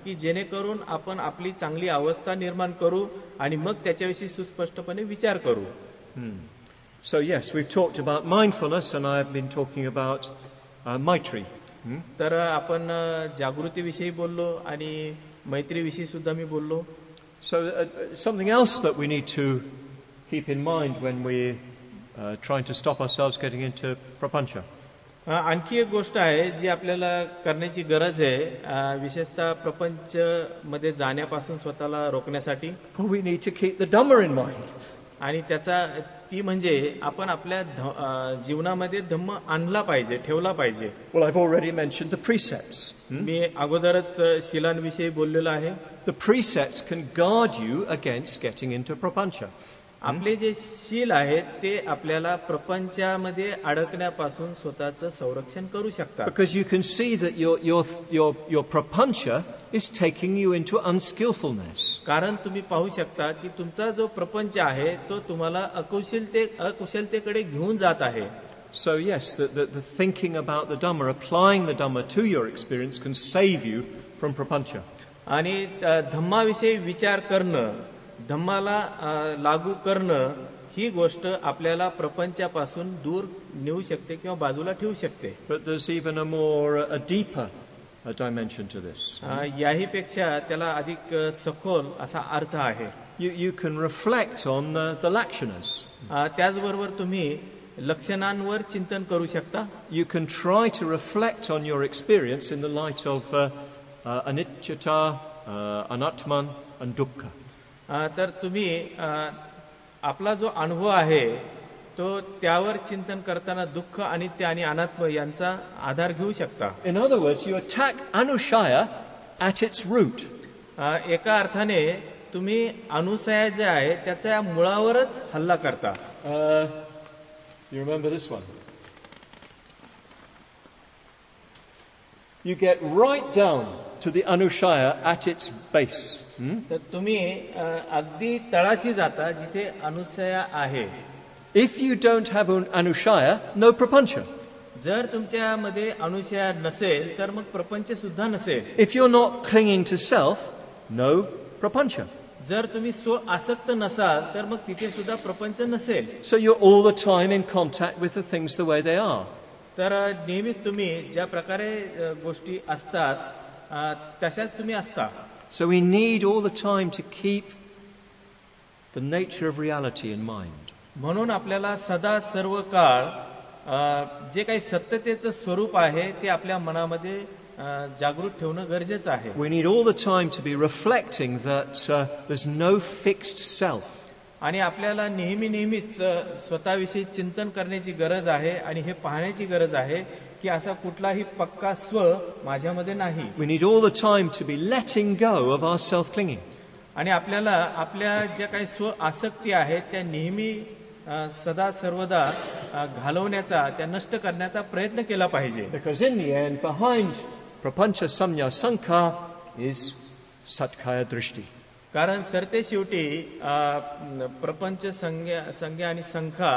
की जेणेकरून आपण आपली चांगली अवस्था निर्माण करू आणि मग त्याच्याविषयी सुस्पष्टपणे विचार करू. Hmm. So yes, we've talked about mindfulness and I've been talking about uh, Maitri. Hmm? तर आपण जागृतीविषयी बोललो आणि मैत्रीविषयी सुद्धा मी बोललो. So uh, something else that we need to keep in mind when we're uh, trying to stop ourselves getting into prapancha. आणखी एक गोष्ट आहे जी आपल्याला करण्याची गरज आहे, विशेषतः प्रपंच मध्ये जाण्यापासून स्वतःला रोखण्यासाठी. We need to keep the Dhamma in mind. आणि त्याचा ती म्हणजे आपण आपल्या जीवनामध्ये धम्म आणला पाहिजे, ठेवला पाहिजे. Well, I've already mentioned the precepts. Hmm? मी अगोदरच शीलांविषयी बोललेलो आहे. The precepts can guard you against getting into prapancha. आपले जे शील आहेत ते आपल्याला प्रपंचामध्ये अडकण्यापासून स्वतःचं संरक्षण करू शकतात. Because you can see that your your your your prapancha is taking you into unskillfulness. कारण तुम्ही पाहू शकता की तुमचा जो प्रपंच आहे तो तुम्हाला अकुशलते अकुशलतेकडे घेऊन जात आहे. So yes, the, the the thinking about the Dhamma, applying the Dhamma to your experience can save you from prapancha. आणि धम्माविषयी विचार करणं, धम्माला लागू करणं ही गोष्ट आपल्याला प्रपंचापासून दूर नेऊ शकते किंवा बाजूला ठेवू शकते. But there's even a more a deeper a dimension to this. याही पेक्षा त्याला अधिक सखोल असा अर्थ आहे. You you can reflect on the, the lakshanas. त्याचबरोबर तुम्ही लक्षणांवर चिंतन करू शकता. You can try to reflect on your experience in the light of uh, uh, anicca, uh, anatman and dukkha. तर तुम्ही आपला जो अनुभव आहे तो त्यावर चिंतन करताना दुःख अनित्य आणि अनात्म यांचा आधार घेऊ शकता. In other words, you attack anushaya at its root. एका अर्थाने तुम्ही अनुसया जे आहे त्याच्या मुळावरच हल्ला करता. Uh, you remember this one? You get right down to the anushaya at its base. Hmm? तर तुम्ही अगदी तळाशी जाता जिथे अनुसया आहे. If you don't have an anushaya, no prapancha. जर तुमच्यामध्ये अनुसया नसेल तर मग प्रपंच सुद्धा नसेल. If you're not clinging to self, no prapancha. जर तुम्ही स्व आसक्त नसाल तर मग तिथे सुद्धा प्रपंच नसेल. So you're all the time in contact with the things the way they are. तर नेहमीच तुम्ही ज्या प्रकारे गोष्टी असतात तशाच तुम्ही असता. So we need all the time to keep the nature of reality in mind. म्हणून आपल्याला सदा सर्व काळ जे काही सत्यतेचं स्वरूप आहे ते आपल्या मनामध्ये जागृत ठेवणं गरजेचं आहे. We need all the time to be reflecting that uh, there's no fixed self. आणि आपल्याला नेहमी नेहमीच स्वतःविषयी चिंतन करण्याची गरज आहे आणि हे पाहण्याची गरज आहे की असा कुठलाही पक्का स्व माझ्यामध्ये नाही. We need all the time to be letting go of our self-clinging. आणि आपल्याला आपल्या ज्या काही स्व आसक्ती आहेत त्या नेहमी सदा सर्वदा घालवण्याचा, त्या नष्ट करण्याचा प्रयत्न केला पाहिजे. Because in the end, behind prapancha samya sankha is satkaya drishti. कारण सरते शेवटी प्रपंच संज्ञा संज्ञा आणि संख्या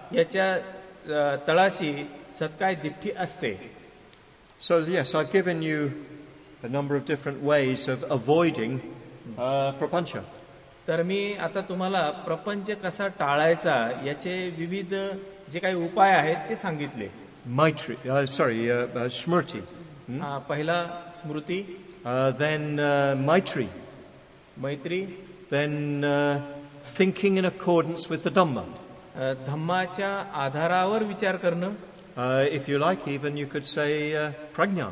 याच्या तळाशी सत्काय दिठ्ठी असते. So yes, I've given you a number of different ways of avoiding uh, prapancha. तर मी आता तुम्हाला प्रपंच कसा टाळायचा याचे विविध जे काही उपाय आहेत ते सांगितले. Maitri, uh, sorry, uh, uh, smriti. Hmm? पहिला स्मृती, uh, then uh, maitri. मैत्री, then uh, thinking in accordance with the Dhamma. धम्माच्या आधारावर विचार करणं. Uh, if you like, even you could say uh, prajna.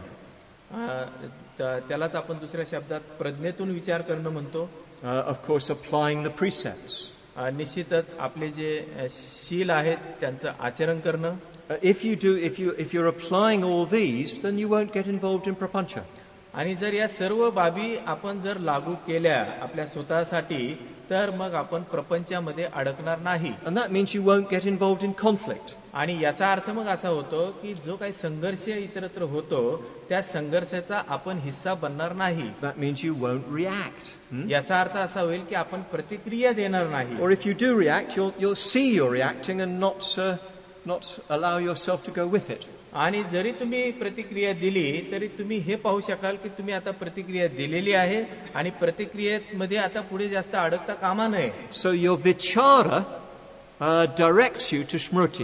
त्यालाच आपण दुसऱ्या शब्दात प्रज्ञेतून विचार करणं म्हणतो. Uh, of course, applying the precepts. निश्चितच आपले जे शील आहेत त्यांचं आचरण करणं. Uh, if you do, if you if you're applying all these, then you won't get involved in prapancha. आणि जर या सर्व बाबी आपण जर लागू केल्या आपल्या स्वतःसाठी तर मग आपण प्रपंचामध्ये अडकणार नाही. And that means you won't get involved in conflict. आणि याचा अर्थ मग असा होतो की जो काही संघर्ष इतरत्र होतो त्या संघर्षाचा आपण हिस्सा बनणार नाही. That means you won't react. Hmm? याचा अर्थ असा होईल की आपण प्रतिक्रिया देणार नाही. Or if you do react, you'll you'll see you're reacting and not uh, not allow yourself to go with it. आणि जरी तुम्ही प्रतिक्रिया दिली तरी तुम्ही हे पाहू शकाल की तुम्ही आता प्रतिक्रिया दिलेली आहे आणि प्रतिक्रियेमध्ये आता पुढे जास्त अडकता कामा नये. So your vichara uh, directs you to smruti.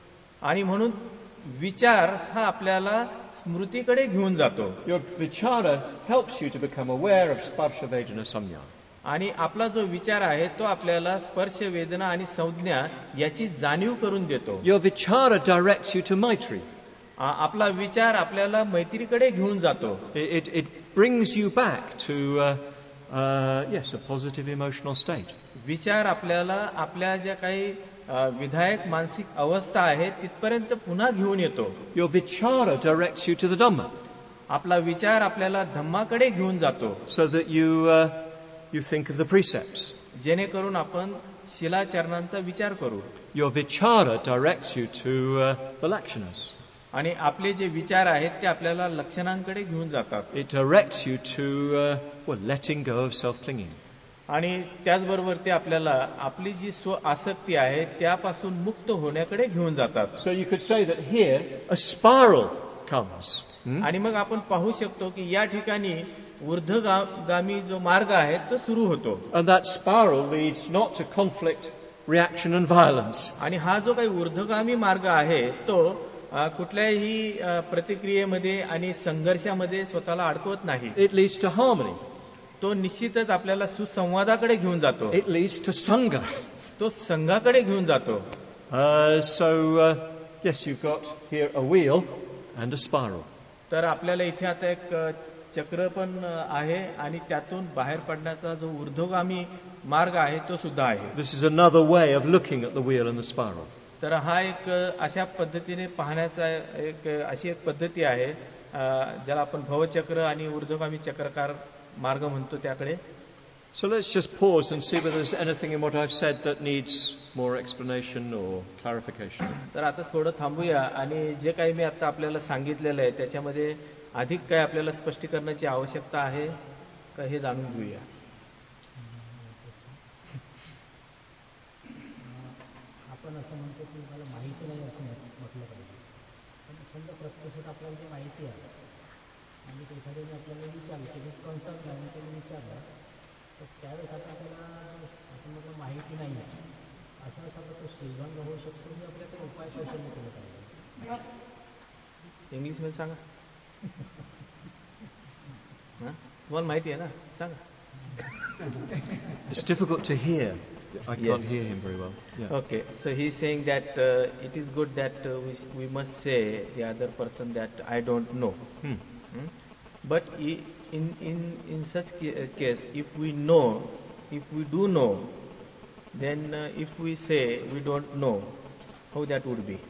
आणि म्हणून विचार हा आपल्याला स्मृतीकडे घेऊन जातो. Your vichara helps you to become aware of sparsha vedana samya. आणि आपला जो विचार आहे तो आपल्याला स्पर्श वेदना आणि संज्ञा याची जाणीव करून देतो. Your vichara directs you to maitri. आ- आपला विचार आपल्याला मैत्रीकडे घेऊन जातो. It, it, it brings you back to, uh, uh, yes, a positive emotional state. विचार आपल्याला आपल्या ज्या काही अ, विधायक मानसिक अवस्था आहेत तिथपर्यंत पुन्हा घेऊन येतो. Your vichara directs you to the Dhamma, आपला विचार आपल्याला धम्माकडे घेऊन जातो, so that you, uh, you think of the precepts. जेणेकरून आपण शिलाचरणांचा विचार करू. Your vichara directs you to uh, the lakshanas. आणि आपले जे विचार आहेत ते आपल्याला लक्षणांकडे घेऊन जातात. It directs you to, uh, well, letting go of self-clinging. आणि त्याचबरोबर ते आपल्याला आपली जी स्व आसक्ती आहे त्यापासून मुक्त होण्याकडे घेऊन जातात. So you could say that here a spiral comes. Hmm? आणि मग आपण पाहू शकतो की या ठिकाणी ऊर्ध्वगामी जो मार्ग आहे तो सुरू होतो. And that spiral leads not to conflict, reaction and violence. आणि हा जो काही ऊर्ध्वगामी मार्ग आहे तो अ, कुठल्याही अ, प्रतिक्रियेमध्ये आणि संघर्षामध्ये स्वतःला अडकवत नाही. It leads to harmony. तो निश्चितच आपल्याला सुसंवादाकडे घेऊन जातो. It leads to sangha. तो संघाकडे घेऊन जातो. Uh, so, uh, yes, you've got here a wheel and a spiral. तर आपल्याला इथे आता एक अ, चक्र पण अ, आहे आणि त्यातून बाहेर पडण्याचा जो ऊर्ध्वगामी मार्ग आहे तो सुद्धा आहे. This is another way of looking at the wheel and the spiral. तर हा एक अ, अशा पद्धतीने पाहण्याचा एक अ, अशी एक पद्धती आहे अ, ज्याला आपण भवचक्र आणि ऊर्ध्वगामी चक्रकार मार्ग म्हणतो त्याकडे. So let's just pause and see whether there's anything in what I've said that needs more explanation or clarification. तर आता थोडं थांबूया आणि जे काही मी आता आपल्याला सांगितलेलं आहे त्याच्यामध्ये अधिक काही आपल्याला स्पष्टीकरणाची आवश्यकता आहे का हे जाणून घेऊया. आपण असं म्हणतो की मला माहिती नाही असं म्हट- म्हटलं पाहिजे. पण समजा प्रत्यक्षात आपल्याला जी माहिती आहे आणि ते एखाद्याने आपल्याला विचारलं की कन्सर्न आहे त्यांनी विचारलं तर त्यावेळेस आता आपल्याला आपण म्हटलं माहिती नाही आहे अशा वेळेस आता तो श्रीभंग होऊ शकतो की आपल्याकडे उपाय कौशल्य केलं पाहिजे. इंग्लिश मध्ये सांगा. हा? तुम्हाला माहिती आहे ना, सांगा. It's difficult to hear. I can't Yes. hear him very well. Yeah. Okay, so he's saying that uh, it is good that uh, we, we must say the other person that I don't know. Hmm. Hmm? But i- in, in, in such ca- uh, case, if we know, if we do know, then uh, if we say we don't know, how that would be?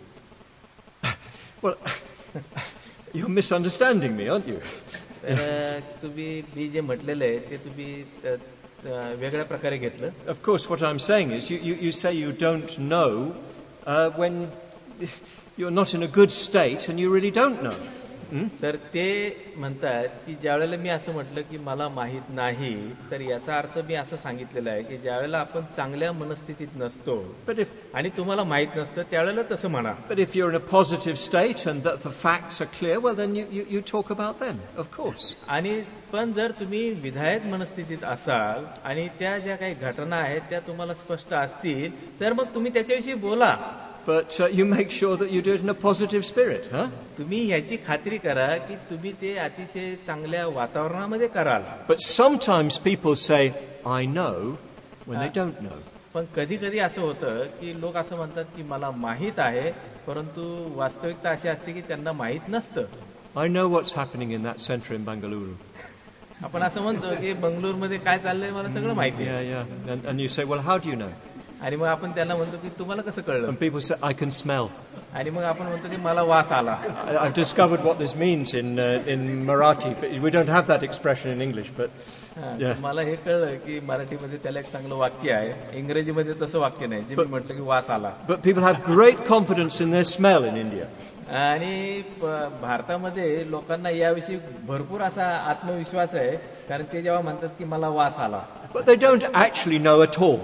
Well, you're misunderstanding me, aren't you? तर uh, तुम्ही मी जे म्हटलेलं आहे ते तुम्ही uh, uh, वेगळ्या प्रकारे घेतलं. Of course, what I'm saying is you, you, you say you don't know uh, when you're not in a good state and you really don't know. Hmm? तर ते म्हणतात की ज्या वेळेला मी असं म्हटलं की मला माहित नाही तर याचा अर्थ मी असं सांगितलेलं आहे की ज्या वेळेला आपण चांगल्या मनस्थितीत नसतो But if आणि तुम्हाला माहित नसतं त्यावेळेला तसं म्हणा. but if you're in a positive state and that the facts are clear, well then you, you, you talk about them, of course. आणि पण जर तुम्ही विधायक मनस्थितीत असाल आणि त्या ज्या काही घटना आहेत त्या तुम्हाला स्पष्ट असतील तर मग तुम्ही त्याच्याविषयी बोला. But uh, you make sure that you do it in a positive spirit, huh? तुम्ही याची खात्री करा की तुम्ही ते अतिशय चांगल्या वातावरणामध्ये कराल. But sometimes people say, I know, when they don't know. पण कधी कधी असं होतं की लोक असं म्हणतात की मला माहित आहे परंतु वास्तविकता अशी असते की त्यांना माहित नसतं. I know what's happening in that center in Bangalore. आपण असं म्हणतो की बंगलोरमध्ये काय चाललंय मला सगळं माहिती आहे. Yeah, yeah. And, and you say, well, how do you know? आणि मग आपण त्यांना म्हणतो की तुम्हाला कसं कळलं. And people say, I can smell. आणि मग आपण म्हणतो की मला वास आला. I, I've discovered what this means in uh, in Marathi. But we don't have that expression in English. But हा, Yeah. तर मला हे कळलं की मराठीमध्ये त्याला एक चांगलं वाक्य आहे, इंग्रजीमध्ये तसं वाक्य नाही जे मी म्हटलं की वास आला. but people have great confidence in their smell in India. आणि प- भारतामध्ये लोकांना याविषयी भरपूर असा आत्मविश्वास आहे कारण ते जेव्हा म्हणतात की मला वास आला But they don't actually know at all.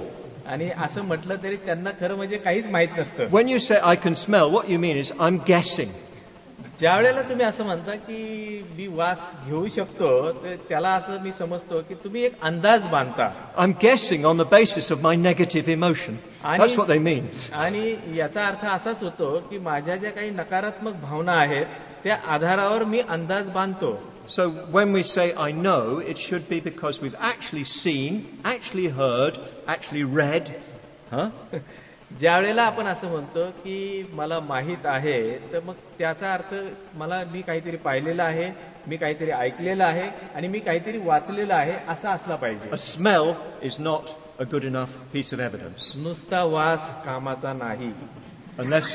आणि असं म्हटलं तरी त्यांना खरं म्हणजे काहीच माहित नसतं. When you say I can smell, what you mean is I'm guessing. ज्या वेळेला तुम्ही असं म्हणता की मी वास घेऊ शकतो, तर त्याला असं मी समजतो की तुम्ही एक अंदाज बांधता. I'm guessing on the basis of my negative emotion. That's what they mean. आणि याचा अर्थ असाच होतो की माझ्या ज्या काही नकारात्मक भावना आहेत त्या आधारावर मी अंदाज बांधतो. So when we say I know, it should be because we've actually seen, actually heard, actually read. Huh? ज्या वेळेला आपण असं म्हणतो की मला माहित आहे, तर मग त्याचा अर्थ मला मी काहीतरी पाहिलेलं आहे, मी काहीतरी ऐकलेलं आहे आणि मी काहीतरी वाचलेलं आहे असं असला पाहिजे. A smell is not a good enough piece of evidence. नुसता वास कामाचा नाही. Unless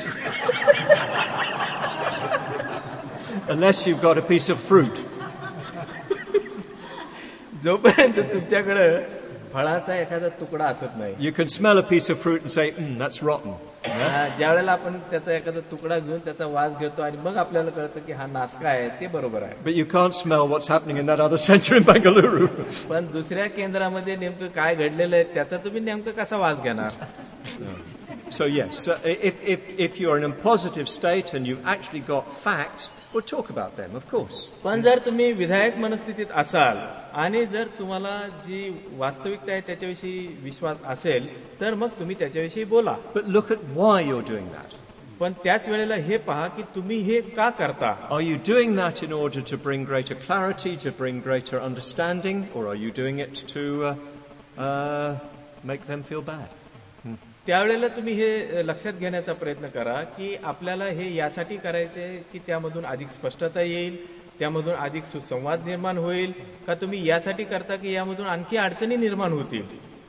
unless you've got a piece of fruit. जोपर्यंत तुमच्याकडे फळाचा एखादा तुकडा असत नाही. You can smell a piece of fruit and say, mm, that's rotten. ज्या वेळेला आपण त्याचा एखादा तुकडा घेऊन त्याचा वास घेतो आणि मग आपल्याला कळतं की हा नासका आहे, ते बरोबर आहे. But you can't smell what's happening in that other center in Bengaluru. पण दुसऱ्या केंद्रामध्ये नेमकं काय घडलेलं आहे त्याचा तुम्ही नेमकं कसा वास घेणार? So yes, so if, if, if you're in a positive state and you've actually got facts, we'll talk about them, of course. पण जर तुम्ही विधायक मनस्थितीत असाल आणि जर तुम्हाला जी वास्तविकता आहे त्याच्याविषयी विश्वास असेल, तर मग तुम्ही त्याच्याविषयी बोला. But look at why you're doing that. पण त्याच वेळेला हे पहा की तुम्ही हे का करता. Are you doing that in order to bring greater clarity, to bring greater understanding, or are you doing it to uh, uh, make them feel bad? Hmm. त्यावेळेला तुम्ही हे लक्षात घेण्याचा प्रयत्न करा की आपल्याला हे यासाठी करायचे की त्यामधून अधिक स्पष्टता येईल, त्यामधून अधिक सुसंवाद निर्माण होईल, का तुम्ही यासाठी करता की यामधून आणखी अडचणी निर्माण होतील.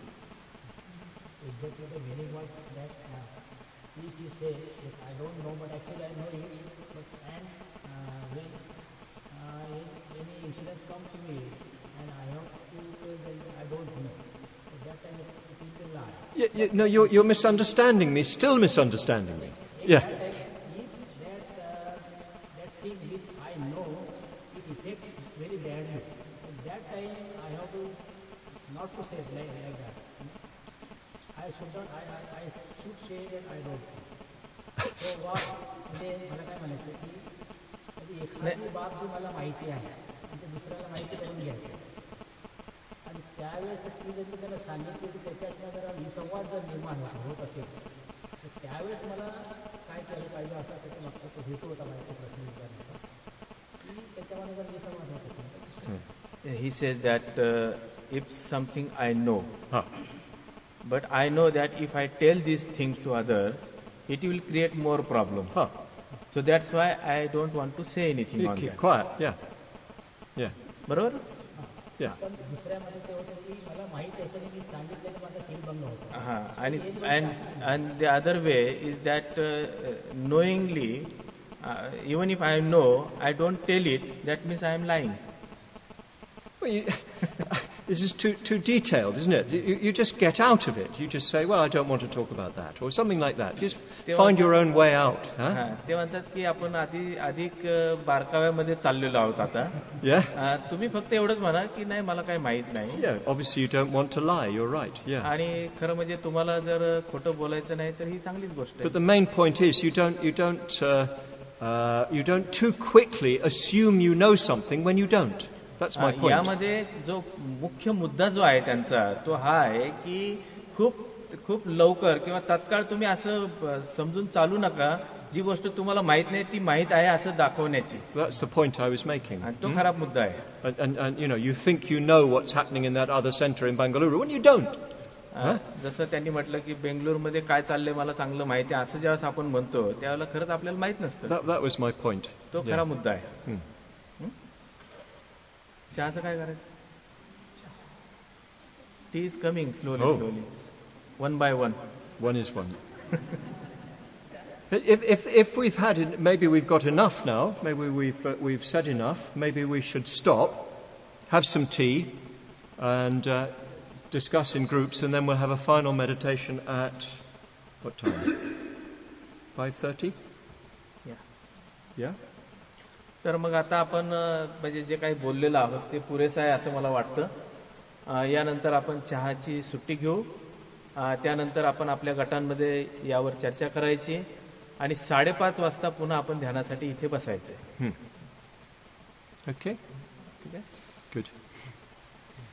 Yeah, yeah, no, you're, you're misunderstanding me, still misunderstanding me. Yeah. That, uh, that thing which I know, it affects very badly. At that time, I have to not to say it like, like that. I should not, I, I, I should say that I don't know. So what, म्हणजे मला काय म्हणायचं की कधी एखादी बाब जी मला माहिती आहे आणि दुसऱ्याला माहिती करून घ्यायची आणि त्यावेळेस ती जर मी त्याला सांगितली की त्याच्यातनं जरा विसंवाद जर निर्माण होत असेल तर त्यावेळेस मला काय केलं पाहिजे असा त्याच्या मागचा तो हेतू होता माझ्या प्रश्न विचारण्याचा की त्याच्यामध्ये जर विसंवाद होत असेल. He says that uh, if something I know, Huh. but I know that if I tell this thing to others, it will create more problem. Huh. So that's why I don't want to say anything You on keep that. quiet, yeah. Yeah, बरोबर. yeah. पण दुसऱ्यामध्ये ते होतं की मला माहिती असेल की सांगितलं की माझा सीलभंग होतो. हा आणि and and the other way is that uh, knowingly, uh, even if I know, I don't tell it. That means I am lying. Well, you, this is too too detailed, isn't it? You, you just get out of it. You just say, well, I don't want to talk about that, or something like that. Just find your own way out. Huh? हा, ते म्हणतात की आपण आधी अधिक अ, बारकाव्यामध्ये चाललेलो आहोत आता. Yeah? अ, तुम्ही फक्त एवढंच म्हणा की नाही मला काही माहित नाही. Yeah, obviously you don't want to lie. You're right, yeah. आणि खरं म्हणजे तुम्हाला जर खोटं बोलायचं नाही तर ही चांगलीच गोष्ट But आहे. the main point is you don't, you don't, uh, uh, you don't too quickly assume you know something when you don't. That's my a, point. यामध्ये जो मुख्य मुद्दा जो आहे त्यांचा तो हा आहे की खूप खूप लवकर किंवा तत्काळ तुम्ही असं अ, समजून चालू नका जी गोष्ट तुम्हाला माहित नाही ती माहित आहे असं दाखवण्याची. That's the point I was making. आणि तो खराब मुद्दा आहे. And, and, and, you know, you think you know what's happening in that other center in Bengaluru when you don't. अ, जसं त्यांनी म्हटलं की बेंगलोरमध्ये काय चाललंय मला चांगलं माहिती आहे असं ज्यावेळेस आपण म्हणतो त्यावेळेला खरंच आपल्याला माहित नसतं. That, that was my point. तो Yeah. खरा मुद्दा आहे. Hmm. चहाचं काय करायचं? Tea is coming slowly Oh. Slowly one by one. One is one. If, if, if we've had, en- maybe we've got enough now, maybe we've, uh, we've said enough, maybe we should stop, have some tea, and uh, discuss in groups, and then we'll have a final meditation at, what time? five thirty? Yeah. Yeah? तर मग आता आपण अ, म्हणजे जे काही बोललेलं आहोत ते पुरेसं आहे असं मला वाटतं. अ, यानंतर आपण चहाची सुट्टी घेऊ अ, त्यानंतर आपण आपल्या गटांमध्ये यावर चर्चा करायची आणि साडेपाच वाजता पुन्हा आपण ध्यानासाठी इथे बसायचंय. Okay? ठीक आहे. Good.